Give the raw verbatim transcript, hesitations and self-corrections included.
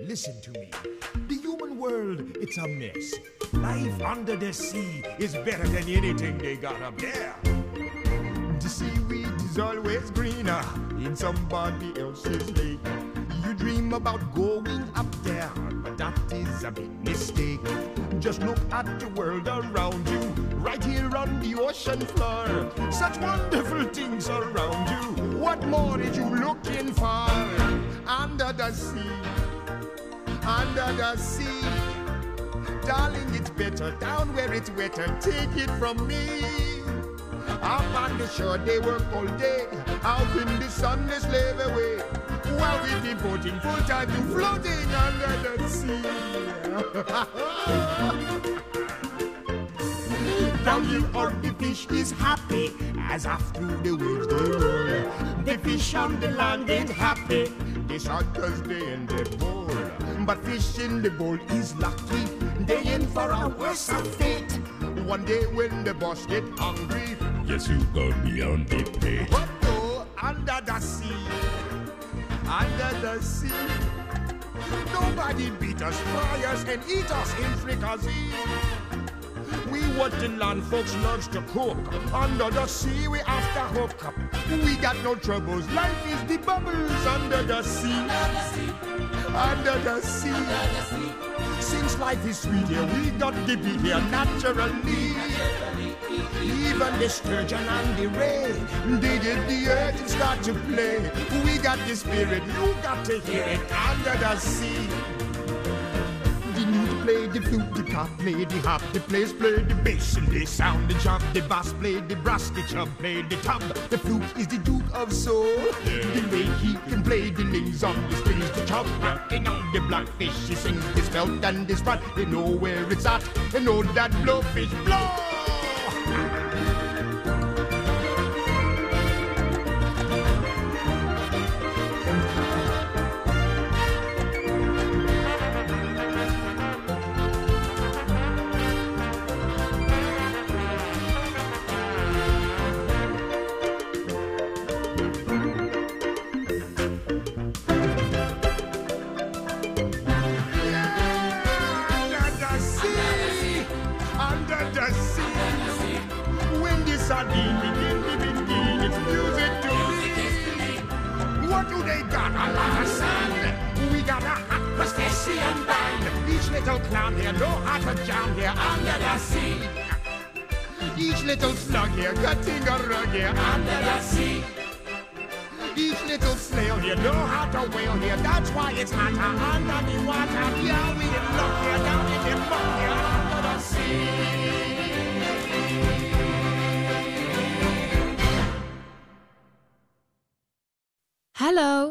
listen to me. The human world, it's a mess. Life under the sea is better than anything they got up there. The seaweed is always greener in somebody else's lake. You dream about going up there, but that is a big mistake. Just look at the world around you, right here on the ocean floor. Such wonderful things around you. What more are you looking for? Under the sea, under the sea. Darling, it's better down where it's wetter. Take it from me. Up on the shore they work all day, out in the sun they slave away, while we devoting full time to floating under the sea. Down here all the fish is happy, as off through the waves they roll. The fish on the land ain't happy, they shot cause they in the bowl. But fish in the bowl is lucky, they in for a worse fate. One day when the boss get hungry, yes, you go beyond the pay. But no, under the sea, under the sea, nobody beat us, fry us, and eat us in fricassee. We what the land folks loves to cook. Under the sea, we have to hook up. We got no troubles. Life is the bubbles under the sea. Under the sea. Under the sea. Under the sea. Since life is sweet here, we got to be here naturally. Even the sturgeon and the ray, they did the earth and start to play. We got the spirit, you got to hear it under the sea. The newt play the flute, the cop play the hop, the players play the bass and they sound the chop. The bass play the brass, the chub play the tub. The flute is the duke of soul. Yeah. The way he can play the lings on the strings, the chub rocking on the blackfish. He sings his belt and his frat. They know where it's at. They know that blowfish blow. Sardine begin to begin, it's music to me. What do they got? A lot of sand. We got a hot crustacean band. Each little clown here know how to jam here under the sea. Each little slug here cutting a rug here under the sea. Each little snail here know how to whale here. That's why it's hotter under the water. Yeah, we in luck here down in the muck here under the sea. Hallo,